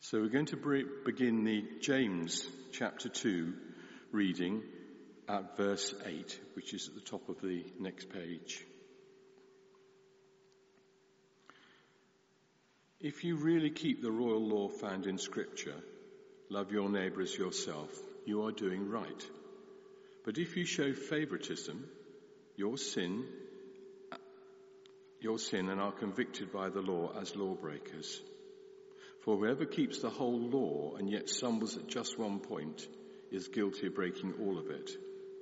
So we're going to begin the James chapter 2 reading at verse 8, which is at the top of the next page. If you really keep the royal law found in Scripture, love your neighbour as yourself, you are doing right. But if you show favouritism, your sin and are convicted by the law as lawbreakers. For whoever keeps the whole law and yet stumbles at just one point is guilty of breaking all of it.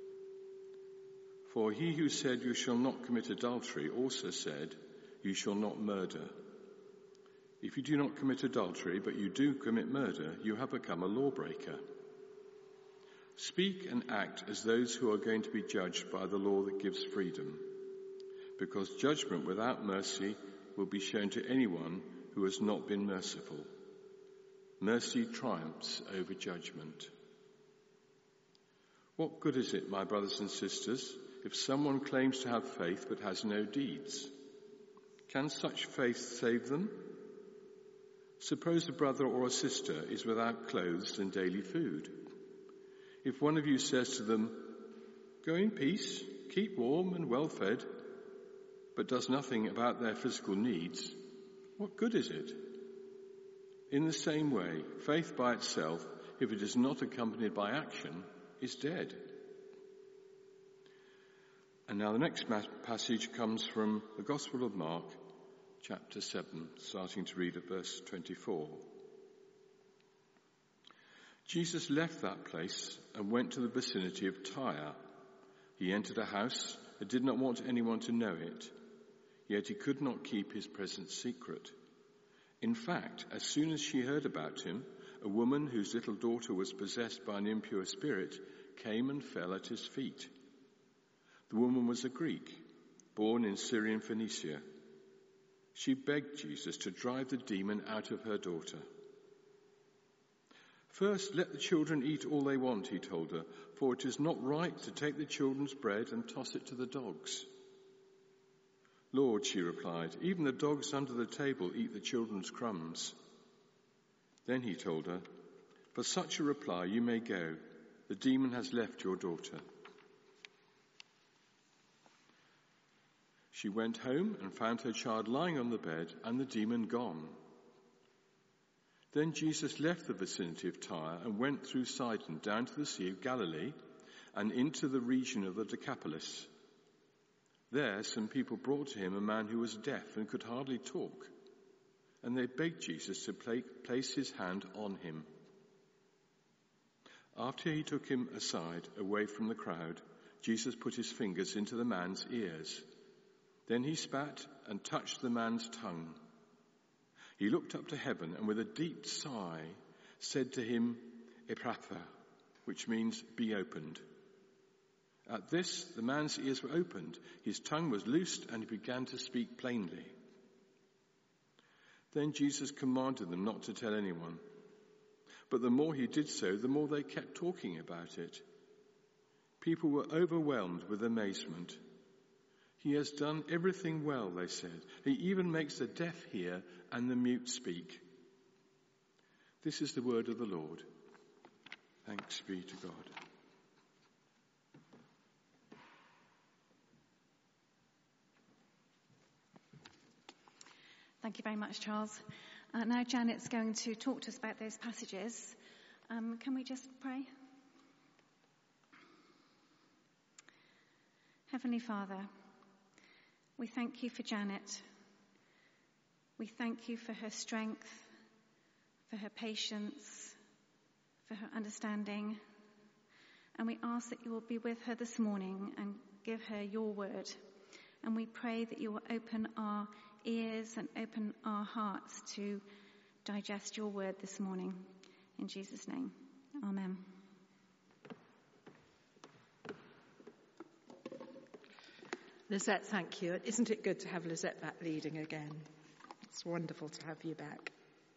For he who said you shall not commit adultery also said you shall not murder. If you do not commit adultery but you do commit murder, you have become a lawbreaker. Speak and act as those who are going to be judged by the law that gives freedom, because judgment without mercy will be shown to anyone who has not been merciful. Mercy triumphs over judgment. What good is it, my brothers and sisters, if someone claims to have faith but has no deeds? Can such faith save them? Suppose a brother or a sister is without clothes and daily food. If one of you says to them, "Go in peace, keep warm and well fed," but does nothing about their physical needs, what good is it? In the same way, faith by itself, if it is not accompanied by action, is dead. And now the next passage comes from the Gospel of Mark, chapter 7, starting to read at verse 24. Jesus left that place and went to the vicinity of Tyre. He entered a house and did not want anyone to know it, yet he could not keep his presence secret. In fact, as soon as she heard about him, a woman whose little daughter was possessed by an impure spirit came and fell at his feet. The woman was a Greek, born in Syrian Phoenicia. She begged Jesus to drive the demon out of her daughter. "First, let the children eat all they want," he told her, "for it is not right to take the children's bread and toss it to the dogs." "Lord," she replied, "even the dogs under the table eat the children's crumbs." Then he told her, "For such a reply you may go. The demon has left your daughter." She went home and found her child lying on the bed and the demon gone. Then Jesus left the vicinity of Tyre and went through Sidon down to the Sea of Galilee and into the region of the Decapolis. There some people brought to him a man who was deaf and could hardly talk, and they begged Jesus to place his hand on him. After he took him aside, away from the crowd, Jesus put his fingers into the man's ears. Then he spat and touched the man's tongue. He looked up to heaven and with a deep sigh said to him, "Ephphatha," which means "be opened." At this, the man's ears were opened, his tongue was loosed, and he began to speak plainly. Then Jesus commanded them not to tell anyone. But the more he did so, the more they kept talking about it. People were overwhelmed with amazement. "He has done everything well," they said. "He even makes the deaf hear and the mute speak." This is the word of the Lord. Thanks be to God. Thank you very much, Charles. Now Janet's going to talk to us about those passages. Can we just pray? Heavenly Father, we thank you for Janet. We thank you for her strength, for her patience, for her understanding. And we ask that you will be with her this morning and give her your word. And we pray that you will open our ears and open our hearts to digest your word this morning. In Jesus' name, amen. Lisette, thank you. Isn't it good to have Lisette back leading again? It's wonderful to have you back.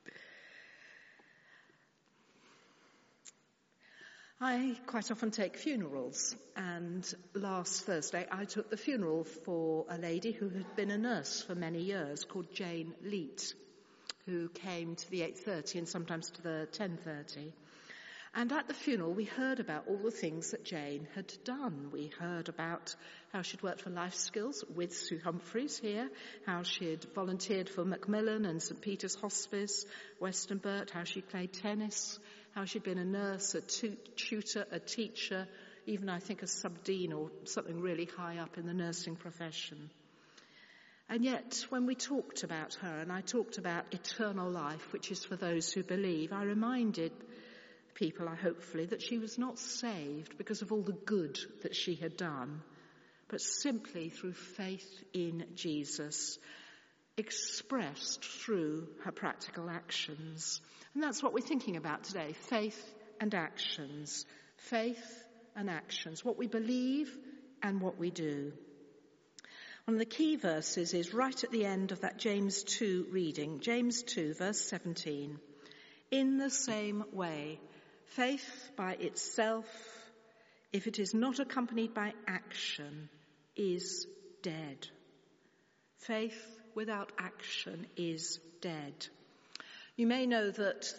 I quite often take funerals, and last Thursday I took the funeral for a lady who had been a nurse for many years called Jane Leet. who came to the 8:30 and sometimes to the 10:30. And at the funeral, we heard about all the things that Jane had done. We heard about how she'd worked for Life Skills with Sue Humphreys here, how she'd volunteered for Macmillan and St. Peter's Hospice, Westonbirt, how she played tennis, how she'd been a nurse, a tutor, a teacher, even I think a sub-dean or something really high up in the nursing profession. And yet, when we talked about her, and I talked about eternal life, which is for those who believe, I reminded people, hopefully, that she was not saved because of all the good that she had done, but simply through faith in Jesus, expressed through her practical actions. And that's what we're thinking about today, faith and actions. Faith and actions, what we believe and what we do. One of the key verses is right at the end of that James 2 reading, James 2, verse 17. In the same way, faith by itself, if it is not accompanied by action, is dead. Faith without action is dead. You may know that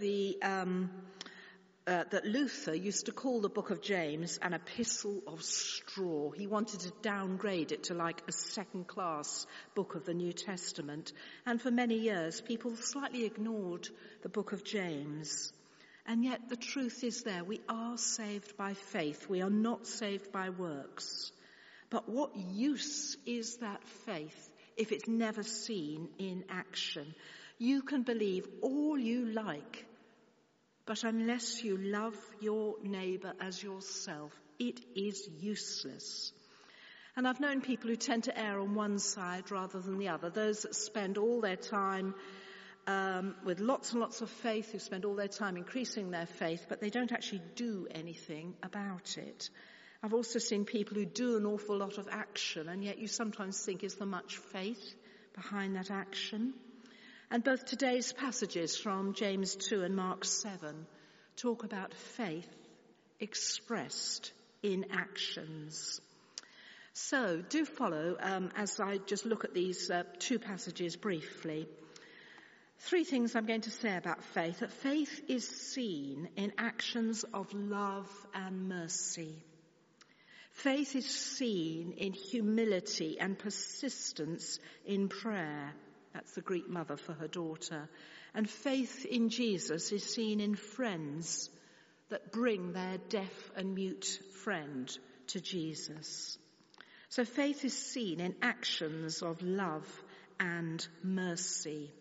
that Luther used to call the book of James an epistle of straw. He wanted to downgrade it to like a second-class book of the New Testament. And for many years, people slightly ignored the book of James. And yet the truth is there. We are saved by faith. We are not saved by works. But what use is that faith if it's never seen in action? You can believe all you like, but unless you love your neighbour as yourself, it is useless. And I've known people who tend to err on one side rather than the other. Those that spend all their time with lots and lots of faith, who spend all their time increasing their faith, but they don't actually do anything about it. I've also seen people who do an awful lot of action, and yet you sometimes think, is there much faith behind that action? And both today's passages from James 2 and Mark 7 talk about faith expressed in actions. So do follow as I just look at these two passages briefly. Three things I'm going to say about faith. That faith is seen in actions of love and mercy. Faith is seen in humility and persistence in prayer. That's the Greek mother for her daughter. And faith in Jesus is seen in friends that bring their deaf and mute friend to Jesus. So faith is seen in actions of love and mercy.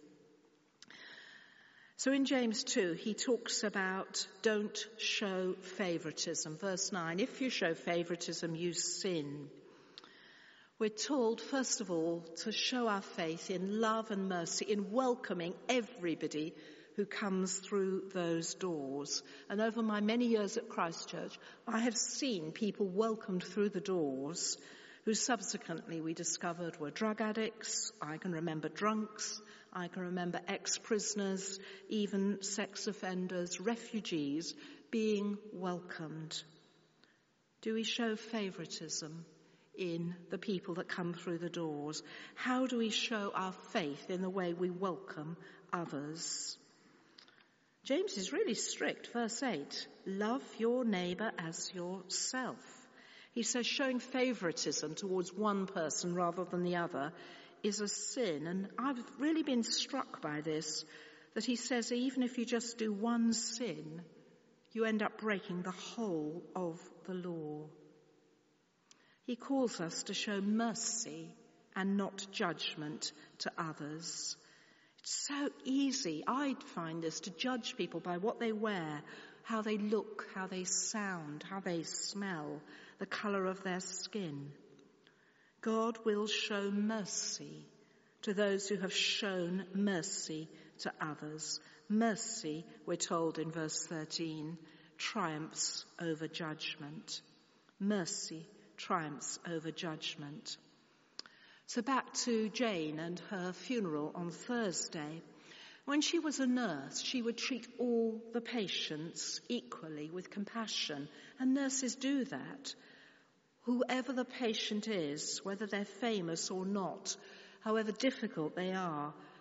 So in James 2, he talks about don't show favoritism. Verse 9, if you show favoritism, you sin. We're told, first of all, to show our faith in love and mercy, in welcoming everybody who comes through those doors. And over my many years at Christchurch, I have seen people welcomed through the doors who subsequently we discovered were drug addicts. I can remember drunks. I can remember ex-prisoners, even sex offenders, refugees being welcomed. Do we show favoritism in the people that come through the doors? How do we show our faith in the way we welcome others? James is really strict. Verse 8, love your neighbour as yourself. He says showing favoritism towards one person rather than the other is a sin. And I've really been struck by this, that he says even if you just do one sin, you end up breaking the whole of the law. He calls us to show mercy and not judgment to others. It's so easy, I'd find this, to judge people by what they wear, how they look, how they sound, how they smell, the colour of their skin. God will show mercy to those who have shown mercy to others. Mercy, we're told in verse 13, triumphs over judgment. Mercy triumphs over judgment. So back to Jane and her funeral on Thursday. When she was a nurse, she would treat all the patients equally with compassion, and nurses do that. Whoever the patient is, whether they're famous or not, however difficult they are,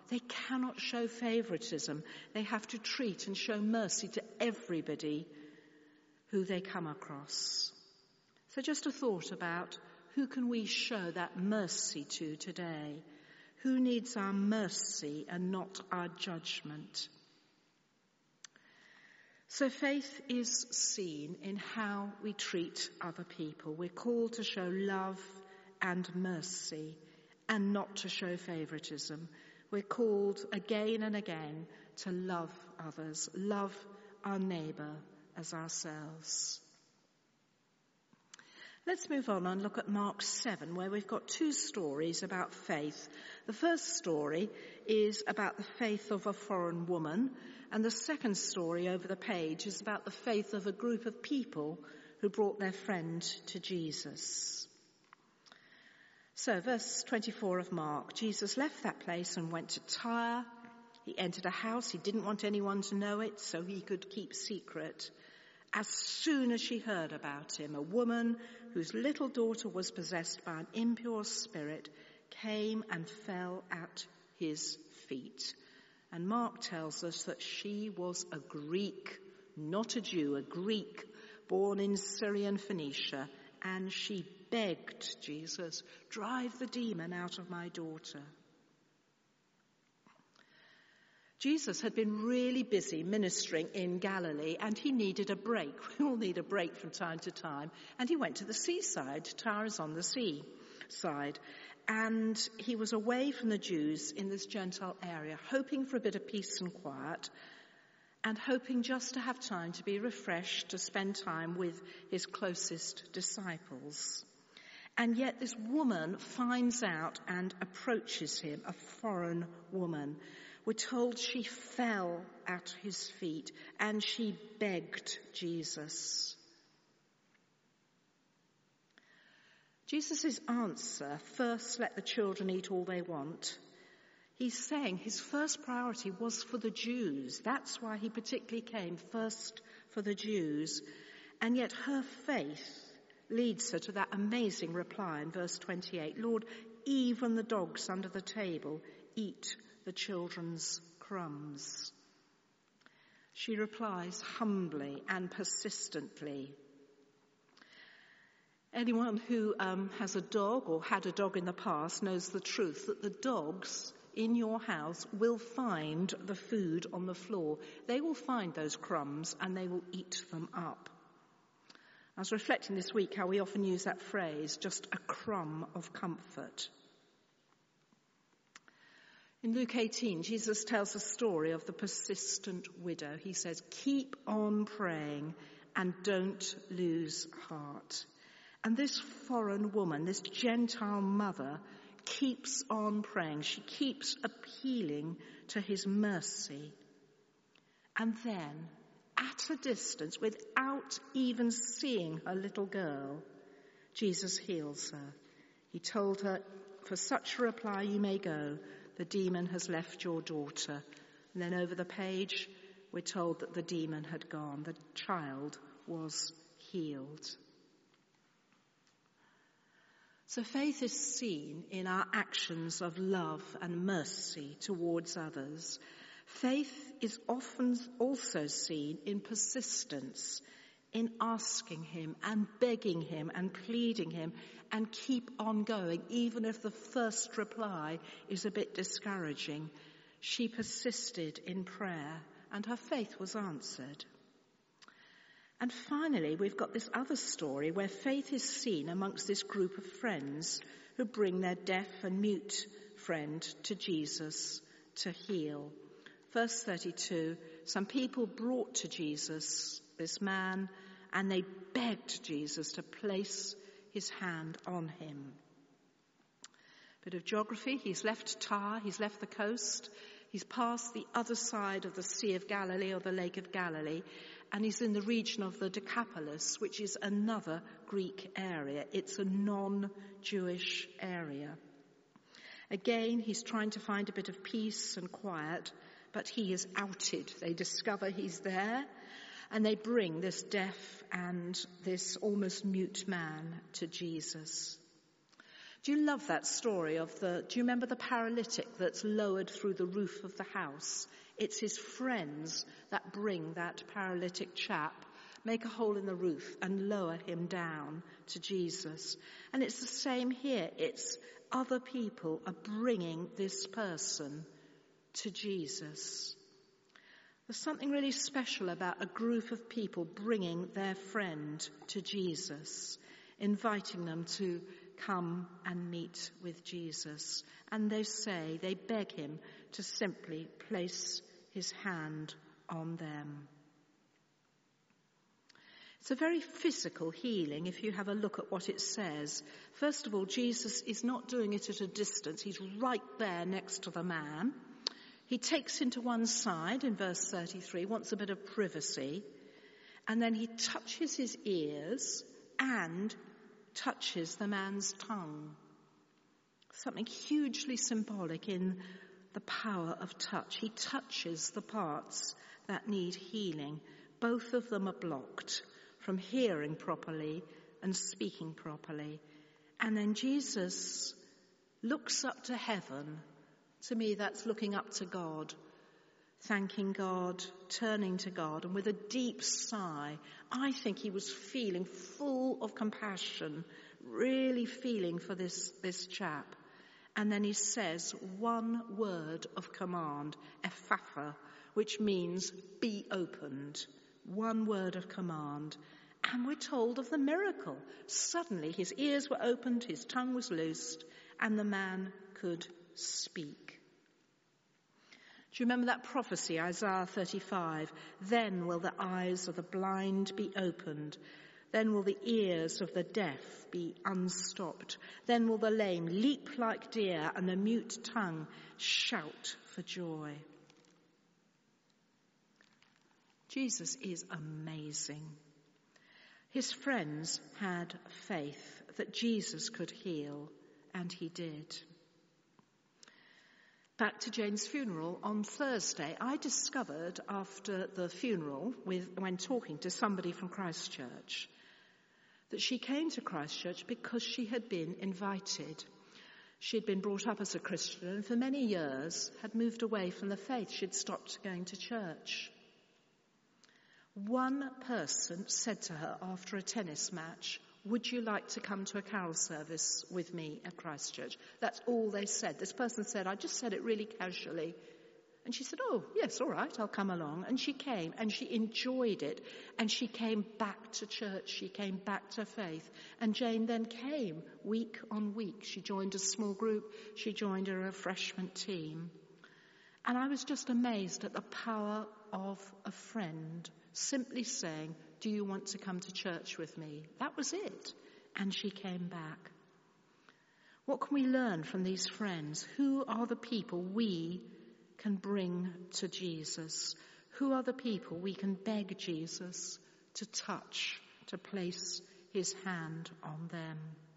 they cannot show favoritism. They have to treat and show mercy to everybody who they come across. So just a thought about who can we show that mercy to today? Who needs our mercy and not our judgment? So faith is seen in how we treat other people. We're called to show love and mercy and not to show favoritism. We're called again and again to love others, love our neighbour as ourselves. Let's move on and look at Mark 7, where we've got two stories about faith. The first story is about the faith of a foreign woman, and the second story over the page is about the faith of a group of people who brought their friend to Jesus. So, verse 24 of Mark, Jesus left that place and went to Tyre. He entered a house. He didn't want anyone to know it, so he could keep secret. As soon as she heard about him, a woman whose little daughter was possessed by an impure spirit came and fell at his feet. And Mark tells us that she was a Greek, not a Jew, a Greek born in Syrian Phoenicia, and she begged Jesus, "Drive the demon out of my daughter." Jesus had been really busy ministering in Galilee, and he needed a break. We all need a break from time to time. And he went to the seaside. Tyre is on the seaside. And he was away from the Jews in this Gentile area, hoping for a bit of peace and quiet, and hoping just to have time to be refreshed, to spend time with his closest disciples. And yet this woman finds out and approaches him, a foreign woman. We're told she fell at his feet and she begged Jesus. Jesus' answer, first let the children eat all they want. He's saying his first priority was for the Jews. That's why he particularly came first for the Jews. And yet her faith leads her to that amazing reply in verse 28. Lord, even the dogs under the table eat the children's crumbs. She replies humbly and persistently. Anyone who has a dog or had a dog in the past knows the truth that the dogs in your house will find the food on the floor. They will find those crumbs and they will eat them up. I was reflecting this week how we often use that phrase, just a crumb of comfort. In Luke 18, Jesus tells a story of the persistent widow. He says, keep on praying and don't lose heart. And this foreign woman, this Gentile mother, keeps on praying. She keeps appealing to his mercy. And then, at a distance, without even seeing her little girl, Jesus heals her. He told her, for such a reply you may go. The demon has left your daughter. And then over the page, we're told that the demon had gone. The child was healed. So faith is seen in our actions of love and mercy towards others. Faith is often also seen in persistence, in asking him and begging him and pleading him and keep on going, even if the first reply is a bit discouraging. She persisted in prayer and her faith was answered. And finally, we've got this other story where faith is seen amongst this group of friends who bring their deaf and mute friend to Jesus to heal. Verse 32, some people brought to Jesus this man and they begged Jesus to place his hand on him. Bit of geography, he's left Tyre, he's left the coast, he's passed the other side of the Sea of Galilee or the Lake of Galilee, and he's in the region of the Decapolis, which is another Greek area. It's a non-Jewish area. Again, he's trying to find a bit of peace and quiet, but he is outed. They discover he's there, and they bring this deaf and this almost mute man to Jesus. Do you love that story do you remember the paralytic that's lowered through the roof of the house? It's his friends that bring that paralytic chap, make a hole in the roof and lower him down to Jesus. And it's the same here. It's other people are bringing this person to Jesus. There's something really special about a group of people bringing their friend to Jesus, inviting them to come and meet with Jesus. And they beg him to simply place his hand on them. It's a very physical healing if you have a look at what it says. First of all, Jesus is not doing it at a distance. He's right there next to the man. He takes him to one side in verse 33, wants a bit of privacy, and then he touches his ears and touches the man's tongue. Something hugely symbolic in the power of touch. He touches the parts that need healing. Both of them are blocked from hearing properly and speaking properly. And then Jesus looks up to heaven. To me, that's looking up to God, thanking God, turning to God, and with a deep sigh, I think he was feeling full of compassion, really feeling for this chap. And then he says one word of command, Ephphatha, which means be opened. One word of command. And we're told of the miracle. Suddenly his ears were opened, his tongue was loosed, and the man could speak. Do you remember that prophecy, Isaiah 35? Then will the eyes of the blind be opened. Then will the ears of the deaf be unstopped. Then will the lame leap like deer and the mute tongue shout for joy. Jesus is amazing. His friends had faith that Jesus could heal, and he did. Back to Jane's funeral on Thursday, I discovered after the funeral, when talking to somebody from Christchurch, that she came to Christchurch because she had been invited. She had been brought up as a Christian and for many years had moved away from the faith. She'd stopped going to church. One person said to her after a tennis match, "Would you like to come to a carol service with me at Christchurch?" That's all they said. This person said, I just said it really casually. And she said, "Oh, yes, all right, I'll come along." And she came and she enjoyed it. And she came back to church. She came back to faith. And Jane then came week on week. She joined a small group. She joined a refreshment team. And I was just amazed at the power of a friend simply saying, "Do you want to come to church with me?" That was it. And she came back. What can we learn from these friends? Who are the people we can bring to Jesus? Who are the people we can beg Jesus to touch, to place his hand on them?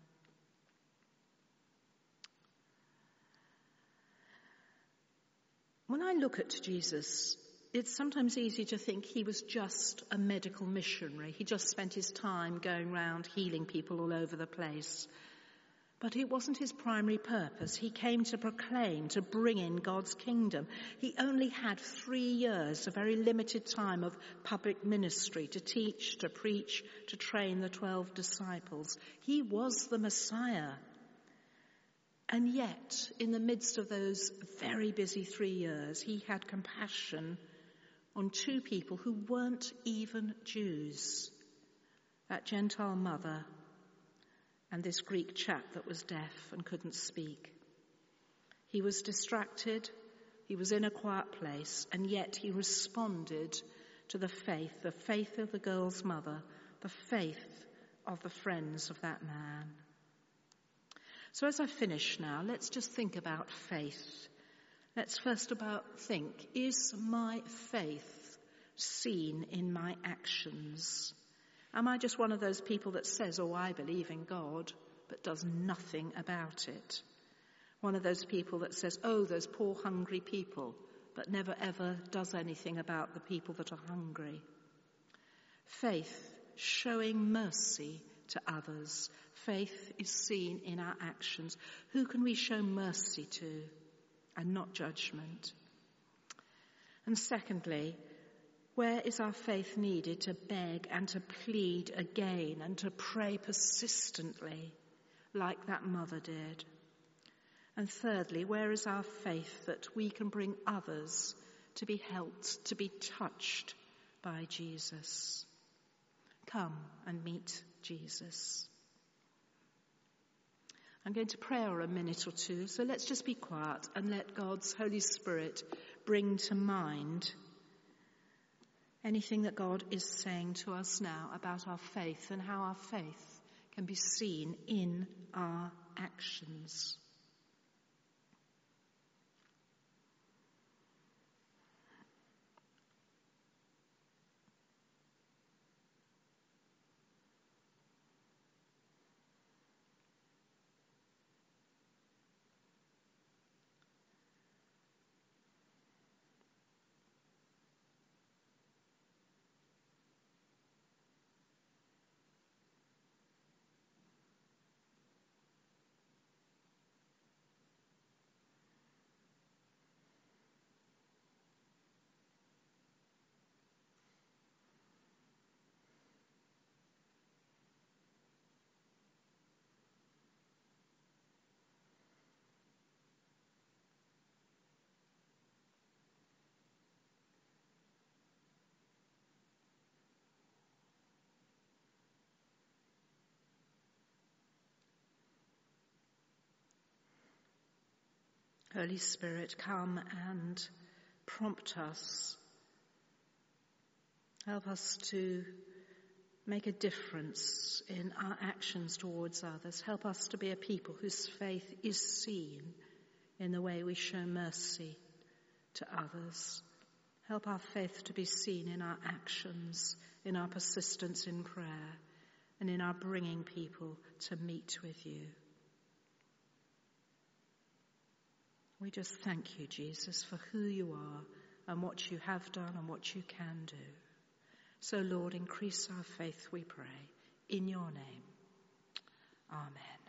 When I look at Jesus, it's sometimes easy to think he was just a medical missionary. He just spent his time going around healing people all over the place. But it wasn't his primary purpose. He came to proclaim, to bring in God's kingdom. He only had 3 years, a very limited time of public ministry, to teach, to preach, to train the 12 disciples. He was the Messiah. And yet, in the midst of those very busy 3 years, he had compassion on 2 people who weren't even Jews. That Gentile mother and this Greek chap that was deaf and couldn't speak. He was distracted, he was in a quiet place, and yet he responded to the faith of the girl's mother, the faith of the friends of that man. So as I finish now, let's just think about faith. Let's first think, is my faith seen in my actions? Am I just one of those people that says, "Oh, I believe in God," but does nothing about it? One of those people that says, "Oh, those poor hungry people," but never ever does anything about the people that are hungry. Faith, showing mercy to others. faith is seen in our actions. Who can we show mercy to and not judgment? And secondly, where is our faith needed to beg and to plead again and to pray persistently like that mother did? And thirdly, where is our faith that we can bring others to be helped, to be touched by Jesus? Come and meet Jesus. I'm going to pray for a minute or two, so let's just be quiet and let God's Holy Spirit bring to mind anything that God is saying to us now about our faith and how our faith can be seen in our actions. Holy Spirit, come and prompt us. Help us to make a difference in our actions towards others. Help us to be a people whose faith is seen in the way we show mercy to others. Help our faith to be seen in our actions, in our persistence in prayer, and in our bringing people to meet with you. We just thank you, Jesus, for who you are and what you have done and what you can do. So, Lord, increase our faith, we pray, in your name. Amen.